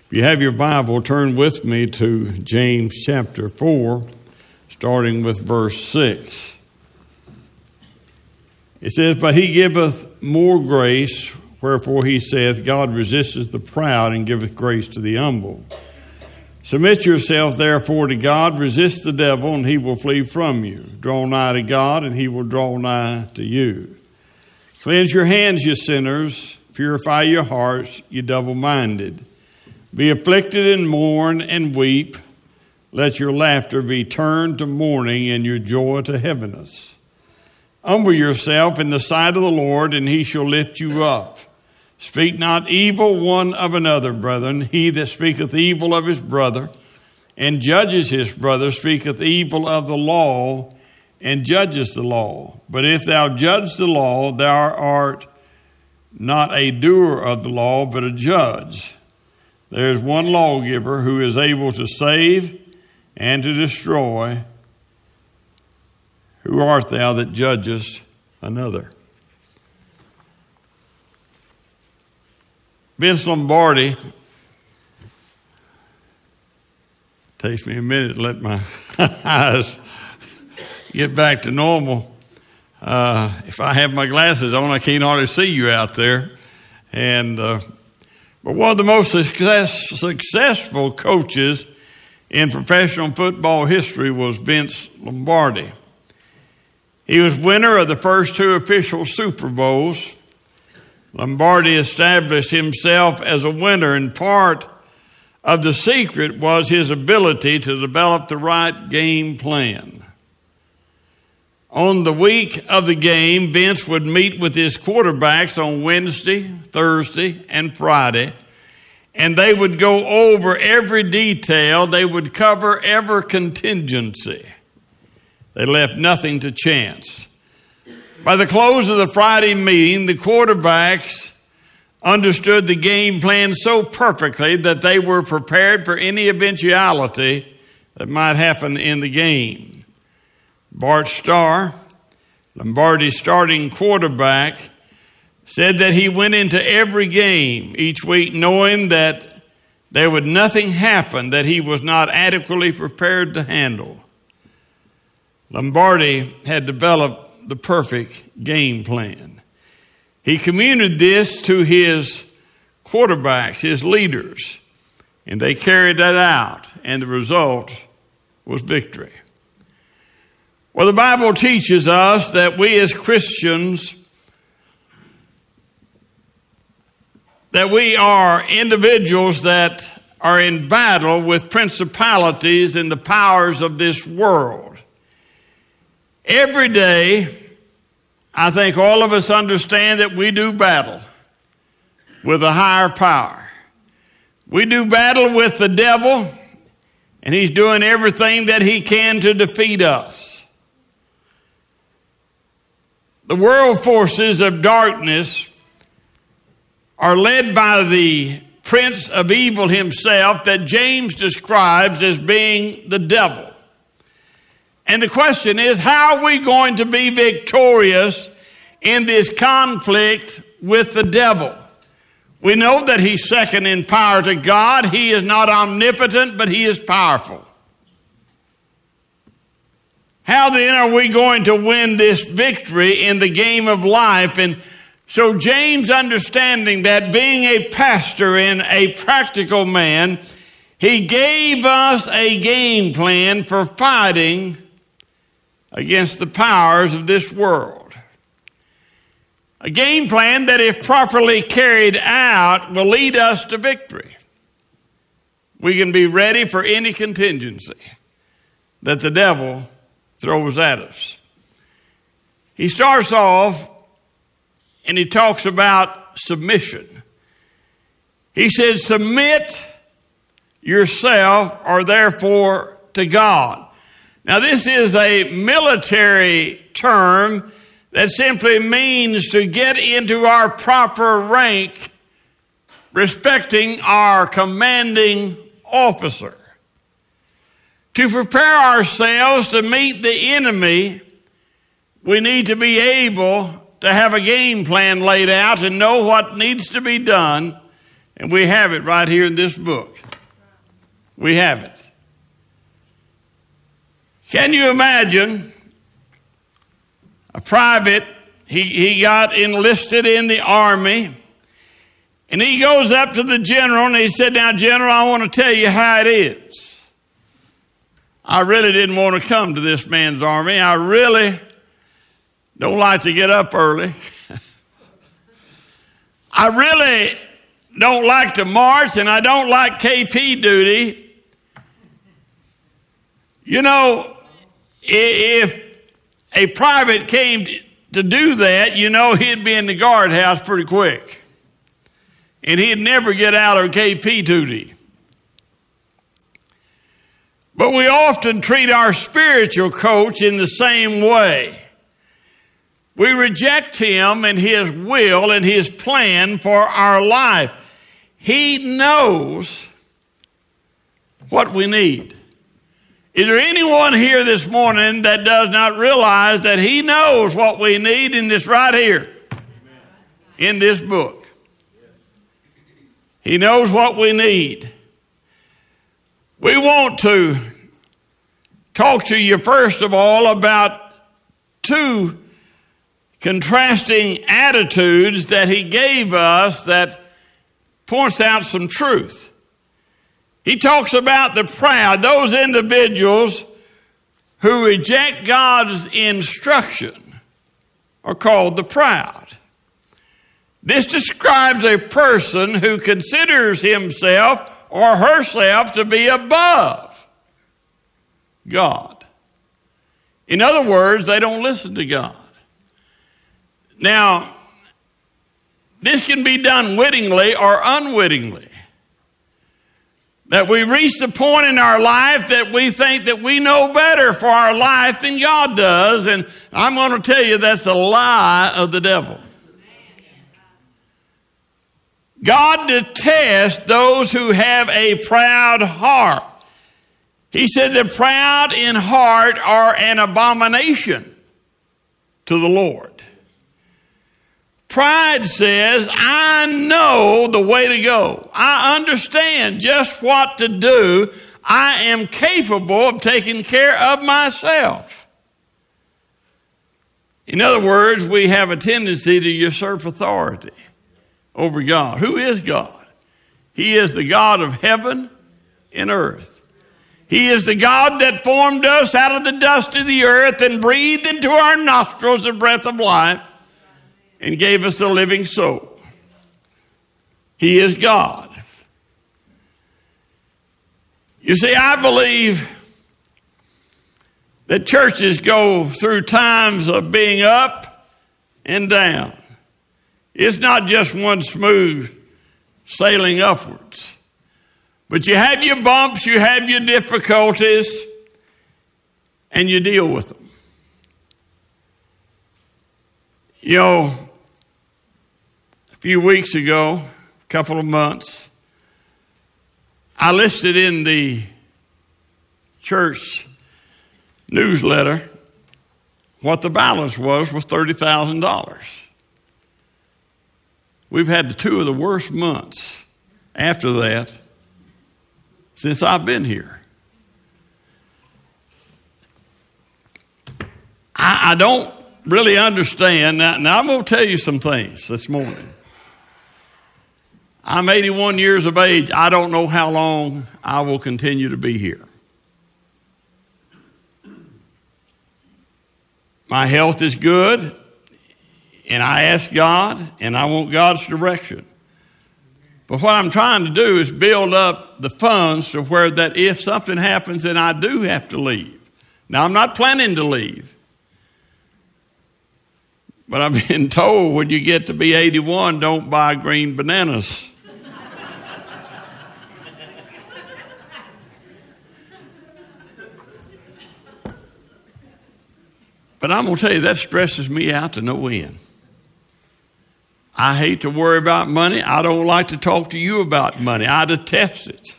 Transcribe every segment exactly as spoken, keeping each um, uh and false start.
If you have your Bible, turn with me to James chapter four, starting with verse six. It says, "But he giveth more grace, wherefore he saith, God resisteth the proud and giveth grace to the humble. Submit yourself therefore to God, resist the devil, and he will flee from you. Draw nigh to God, and he will draw nigh to you. Cleanse your hands, you sinners, purify your hearts, you double-minded. Be afflicted and mourn and weep. Let your laughter be turned to mourning and your joy to heaviness. Humble yourself in the sight of the Lord, and he shall lift you up. Speak not evil one of another, brethren. He that speaketh evil of his brother and judges his brother speaketh evil of the law and judges the law. But if thou judge the law, thou art not a doer of the law, but a judge. There is one lawgiver who is able to save and to destroy. Who art thou that judgest another?" Vince Lombardi, takes me a minute to let my eyes get back to normal. Uh, if I have my glasses on, I can't hardly see you out there. And uh, but one of the most success, successful coaches in professional football history was Vince Lombardi. He was winner of the first two official Super Bowls. Lombardi established himself as a winner, and part of the secret was his ability to develop the right game plan. On the week of the game, Vince would meet with his quarterbacks on Wednesday, Thursday, and Friday, and they would go over every detail. They would cover every contingency. They left nothing to chance. By the close of the Friday meeting, the quarterbacks understood the game plan so perfectly that they were prepared for any eventuality that might happen in the game. Bart Starr, Lombardi's starting quarterback, said that he went into every game each week knowing that there would nothing happen that he was not adequately prepared to handle. Lombardi had developed the perfect game plan. He communicated this to his quarterbacks, his leaders, and they carried that out, and the result was victory. Well, the Bible teaches us that we as Christians, that we are individuals that are in battle with principalities and the powers of this world. Every day, I think all of us understand that we do battle with a higher power. We do battle with the devil, and he's doing everything that he can to defeat us. The world forces of darkness are led by the prince of evil himself that James describes as being the devil. And the question is, how are we going to be victorious in this conflict with the devil? We know that he's second in power to God. He is not omnipotent, but he is powerful. How then are we going to win this victory in the game of life? And so James, understanding that, being a pastor and a practical man, he gave us a game plan for fighting against the powers of this world. A game plan that, if properly carried out, will lead us to victory. We can be ready for any contingency that the devil throws at us. He starts off and he talks about submission. He says, submit yourself or therefore to God. Now, this is a military term that simply means to get into our proper rank, respecting our commanding officer. To prepare ourselves to meet the enemy, we need to be able to have a game plan laid out and know what needs to be done And we have it right here in this book. We have it. Can you imagine a private, he, he got enlisted in the army, and he goes up to the general and he said, now, General, I want to tell you how it is. I really didn't want to come to this man's army. I really don't like to get up early. I really don't like to march, and I don't like K P duty. You know, if a private came to do that, you know he'd be in the guardhouse pretty quick. And he'd never get out of K P duty. But we often treat our spiritual coach in the same way. We reject him and his will and his plan for our life. He knows what we need. Is there anyone here this morning that does not realize that he knows what we need in this right here, in this book? He knows what we need. We want to talk to you first of all about two contrasting attitudes that he gave us that points out some truth. He talks about the proud, those individuals who reject God's instruction are called the proud. This describes a person who considers himself or herself to be above God. In other words, they don't listen to God. Now, this can be done wittingly or unwittingly. That we reach the point in our life that we think that we know better for our life than God does. And I'm going to tell you that's a lie of the devil. God detests those who have a proud heart. He said the proud in heart are an abomination to the Lord. Pride says, I know the way to go. I understand just what to do. I am capable of taking care of myself. In other words, we have a tendency to usurp authority over God. Who is God? He is the God of heaven and earth. He is the God that formed us out of the dust of the earth and breathed into our nostrils the breath of life and gave us a living soul. He is God. You see, I believe that churches go through times of being up and down. It's not just one smooth sailing upwards. But you have your bumps, you have your difficulties, and you deal with them. You know, a few weeks ago, a couple of months, I listed in the church newsletter what the balance was was thirty thousand dollars. We've had two of the worst months after that since I've been here. I, I don't really understand. Now, now I'm going to tell you some things this morning. I'm eighty-one years of age. I don't know how long I will continue to be here. My health is good, and I ask God, and I want God's direction. But what I'm trying to do is build up the funds to where that if something happens, then I do have to leave. Now, I'm not planning to leave. But I've been told when you get to be eighty-one, don't buy green bananas. But I'm going to tell you, that stresses me out to no end. I hate to worry about money. I don't like to talk to you about money. I detest it.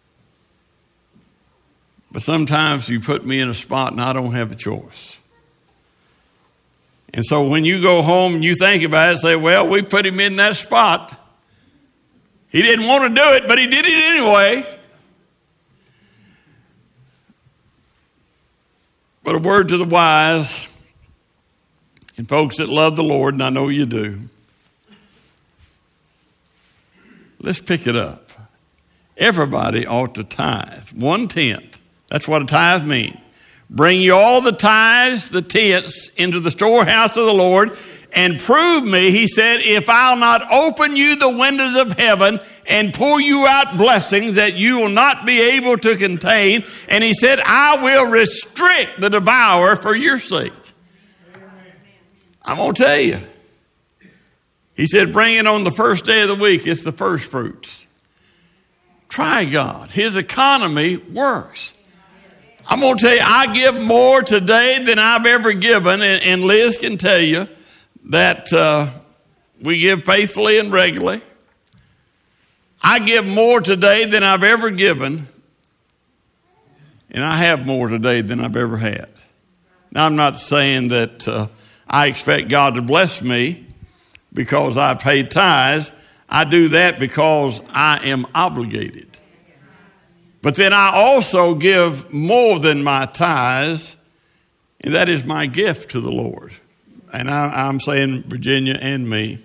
But sometimes you put me in a spot and I don't have a choice. And so when you go home and you think about it, say, well, we put him in that spot. He didn't want to do it, but he did it anyway. But a word to the wise and folks that love the Lord, and I know you do. Let's pick it up. Everybody ought to tithe. One-tenth. That's what a tithe means. Bring you all the tithes, the tenths, into the storehouse of the Lord, and prove me, he said, if I'll not open you the windows of heaven and pour you out blessings that you will not be able to contain. And he said, I will restrict the devourer for your sake. I'm going to tell you. He said, bring it on the first day of the week. It's the first fruits. Try God. His economy works. I'm going to tell you, I give more today than I've ever given. And, and Liz can tell you that uh, we give faithfully and regularly. I give more today than I've ever given. And I have more today than I've ever had. Now, I'm not saying that uh, I expect God to bless me because I paid tithes. I do that because I am obligated. But then I also give more than my tithes, and that is my gift to the Lord. And I, I'm saying Virginia and me.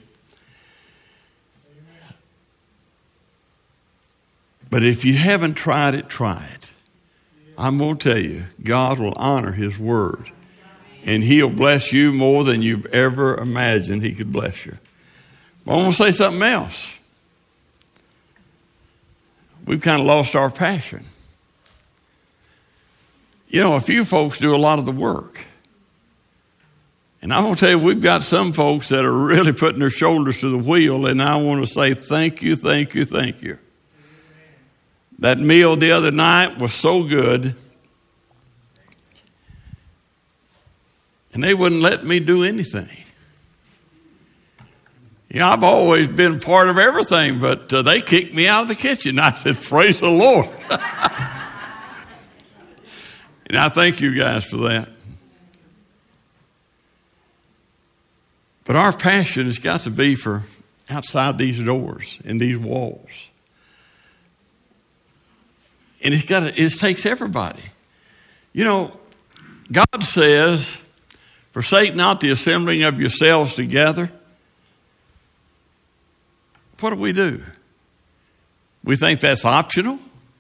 But if you haven't tried it, try it. I'm going to tell you, God will honor his word. And he'll bless you more than you've ever imagined he could bless you. But I'm going to say something else. We've kind of lost our passion. You know, a few folks do a lot of the work. And I'm going to tell you, we've got some folks that are really putting their shoulders to the wheel, and I want to say thank you, thank you, thank you. That meal the other night was so good, and they wouldn't let me do anything. You know, I've always been part of everything, but uh, they kicked me out of the kitchen. I said, praise the Lord. And I thank you guys for that. But our passion has got to be for outside these doors and these walls. And it's got to, it takes everybody. You know, God says, forsake not the assembling of yourselves together. What do we do? We think that's optional.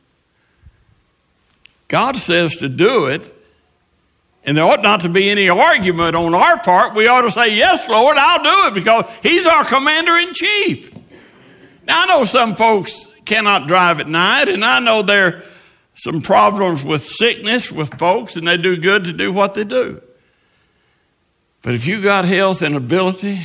God says to do it, and there ought not to be any argument on our part. We ought to say, yes, Lord, I'll do it because he's our commander-in-chief. Now, I know some folks cannot drive at night, and I know there are some problems with sickness with folks, and they do good to do what they do. But if you got health and ability,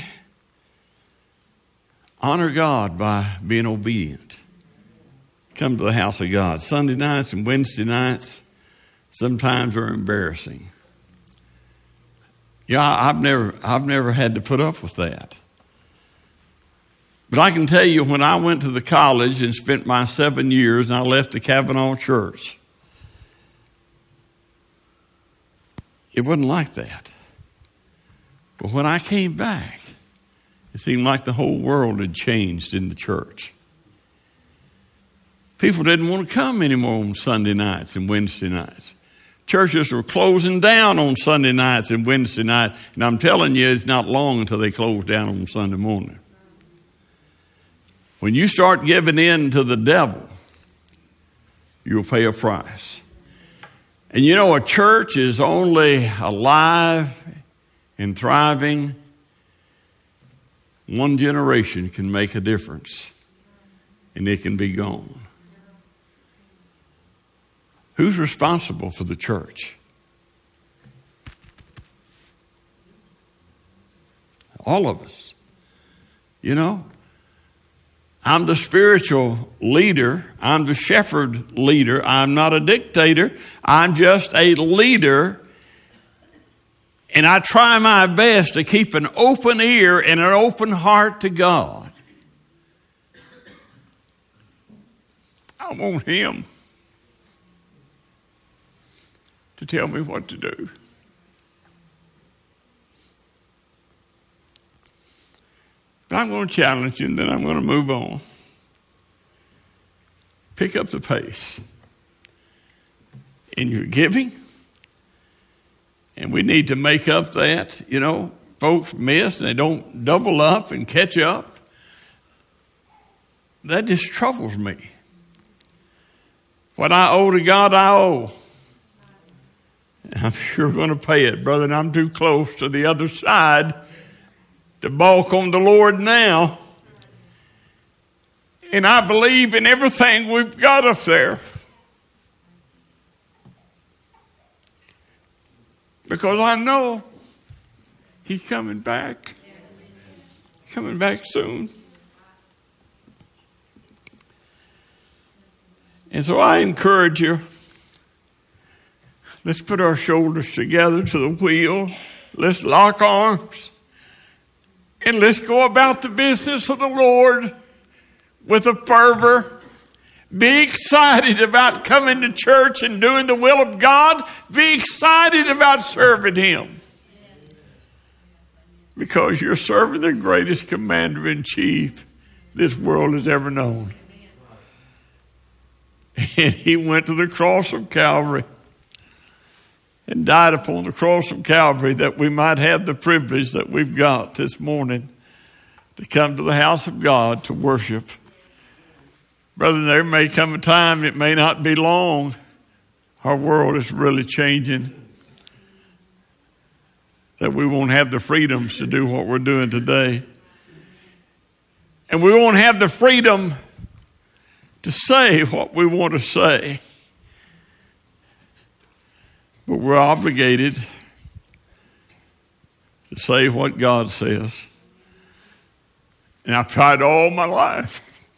honor God by being obedient. Come to the house of God. Sunday nights and Wednesday nights sometimes are embarrassing. Yeah, I've never, I've never had to put up with that. But I can tell you, when I went to the college and spent my seven years and I left the Kavanaugh Church, it wasn't like that. But when I came back, it seemed like the whole world had changed in the church. People didn't want to come anymore on Sunday nights and Wednesday nights. Churches were closing down on Sunday nights and Wednesday nights. And I'm telling you, it's not long until they close down on Sunday morning. When you start giving in to the devil, you'll pay a price. And you know, a church is only alive and thriving. One generation can make a difference, and it can be gone. Who's responsible for the church? All of us. You know, I'm the spiritual leader. I'm the shepherd leader. I'm not a dictator. I'm just a leader. And I try my best to keep an open ear and an open heart to God. I want him to tell me what to do. But I'm going to challenge you, and then I'm going to move on. Pick up the pace in your giving. And we need to make up that. You know, folks miss and they don't double up and catch up. That just troubles me. What I owe to God, I owe. I'm sure going to pay it, brother, and I'm too close to the other side to balk on the Lord now. And I believe in everything we've got up there. Because I know He's coming back. Coming back soon. And so I encourage you, let's put our shoulders together to the wheel. Let's lock arms. And let's go about the business of the Lord with a fervor. Be excited about coming to church and doing the will of God. Be excited about serving Him. Because you're serving the greatest commander-in-chief this world has ever known. And He went to the cross of Calvary and died upon the cross of Calvary that we might have the privilege that we've got this morning to come to the house of God to worship. Brother, there may come a time, it may not be long, our world is really changing, that we won't have the freedoms to do what we're doing today. And we won't have the freedom to say what we want to say. But we're obligated to say what God says. And I've tried all my life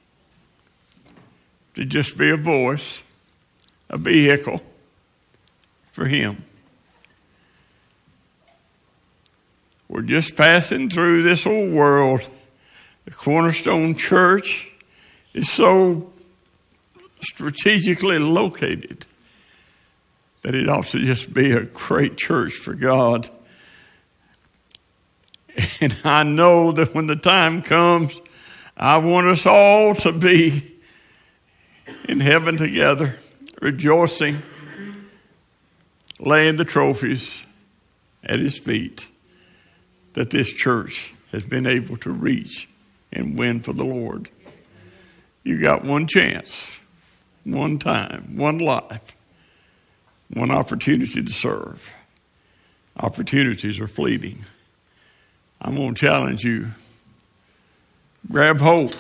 to just be a voice, a vehicle for Him. We're just passing through this old world. The Cornerstone Church is so strategically located that it ought to just be a great church for God. And I know that when the time comes, I want us all to be in heaven together, rejoicing, laying the trophies at His feet that this church has been able to reach and win for the Lord. You got one chance, one time, one life, one opportunity to serve. Opportunities are fleeting. I'm going to challenge you. Grab hold.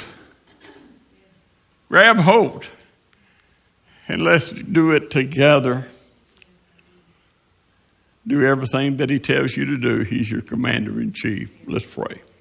Grab hold. And let's do it together. Do everything that He tells you to do. He's your commander-in-chief. Let's pray.